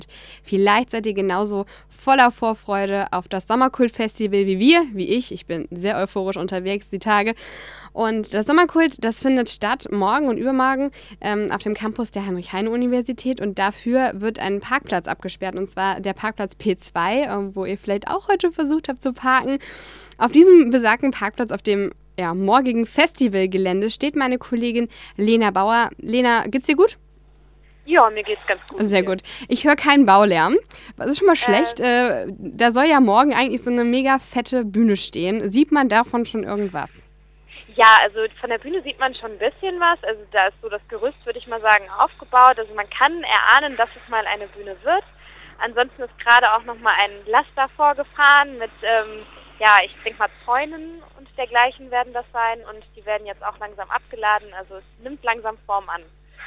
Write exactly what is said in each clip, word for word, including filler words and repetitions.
Vielleicht seid ihr genauso voller Vorfreude auf das Sommerkult-Festival wie wir, wie ich. Ich bin sehr euphorisch unterwegs die Tage. Und das Sommerkult, das findet statt morgen und übermorgen ähm, auf dem Campus der Heinrich-Heine-Universität. Und dafür wird ein Parkplatz abgesperrt, und zwar der Parkplatz P zwei, äh, wo ihr vielleicht auch heute versucht habt zu parken. Auf diesem besagten Parkplatz, auf dem ja, morgigen Festivalgelände, steht meine Kollegin Lena Bauer. Lena, geht's dir gut? Ja, mir geht's ganz gut. Sehr gut. Ich höre keinen Baulärm. Das ist schon mal schlecht. Äh, äh, da soll ja morgen eigentlich so eine mega fette Bühne stehen. Sieht man davon schon irgendwas? Ja, also von der Bühne sieht man schon ein bisschen was. Also da ist so das Gerüst, würde ich mal sagen, aufgebaut. Also man kann erahnen, dass es mal eine Bühne wird. Ansonsten ist gerade auch nochmal ein Laster vorgefahren mit, ähm, ja, ich denke mal Zäunen und dergleichen werden das sein. Und die werden jetzt auch langsam abgeladen. Also es nimmt langsam Form an.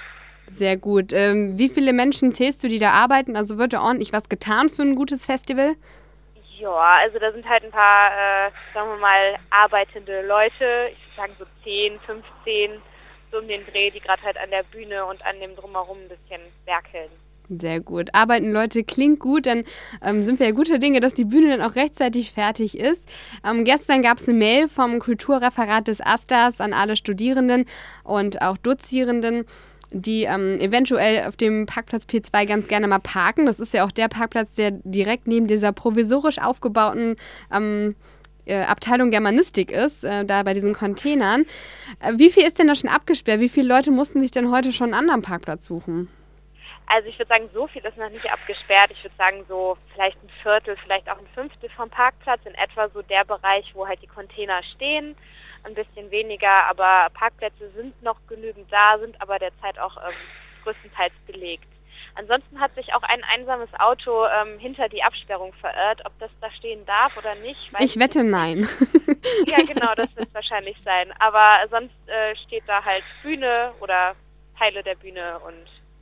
Sehr gut. Ähm, wie viele Menschen zählst du, die da arbeiten? Also wird da ordentlich was getan für ein gutes Festival? Ja, also da sind halt ein paar, äh, sagen wir mal, arbeitende Leute. Ich würde sagen so zehn, fünfzehn, so um den Dreh, die gerade halt an der Bühne und an dem Drumherum ein bisschen werkeln. Sehr gut. Arbeiten Leute, klingt gut, dann ähm, sind wir ja guter Dinge, dass die Bühne dann auch rechtzeitig fertig ist. Ähm, gestern gab es eine Mail vom Kulturreferat des AStAs an alle Studierenden und auch Dozierenden, die ähm, eventuell auf dem Parkplatz P zwei ganz gerne mal parken. Das ist ja auch der Parkplatz, der direkt neben dieser provisorisch aufgebauten ähm, äh, Abteilung Germanistik ist, äh, da bei diesen Containern. Äh, wie viel ist denn da schon abgesperrt? Wie viele Leute mussten sich denn heute schon einen anderen Parkplatz suchen? Also ich würde sagen, so viel ist noch nicht abgesperrt. Ich würde sagen, so vielleicht ein Viertel, vielleicht auch ein Fünftel vom Parkplatz, in etwa so der Bereich, wo halt die Container stehen. Ein bisschen weniger, aber Parkplätze sind noch genügend da, sind aber derzeit auch ähm, größtenteils belegt. Ansonsten hat sich auch ein einsames Auto ähm, hinter die Absperrung verirrt. Ob das da stehen darf oder nicht, weiß Ich wette nicht. nein. Ja, genau, das wird wahrscheinlich sein. Aber sonst äh, steht da halt Bühne oder Teile der Bühne und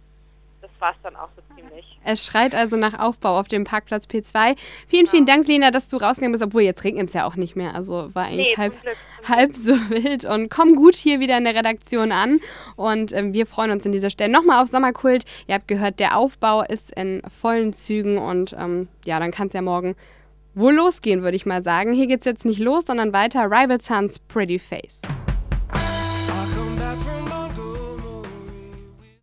das war es dann auch so ziemlich. Es schreit also nach Aufbau auf dem Parkplatz P zwei. Vielen, vielen Dank, Lena, dass du rausgegangen bist, obwohl jetzt regnet es ja auch nicht mehr. Also war eigentlich Nee, halb, zum Glück, zum halb so wild. Und komm gut hier wieder in der Redaktion an. Und ähm, wir freuen uns an dieser Stelle nochmal auf Sommerkult. Ihr habt gehört, der Aufbau ist in vollen Zügen. Und ähm, ja, dann kann es ja morgen wohl losgehen, würde ich mal sagen. Hier geht es jetzt nicht los, sondern weiter. Rival Sons, Pretty Face.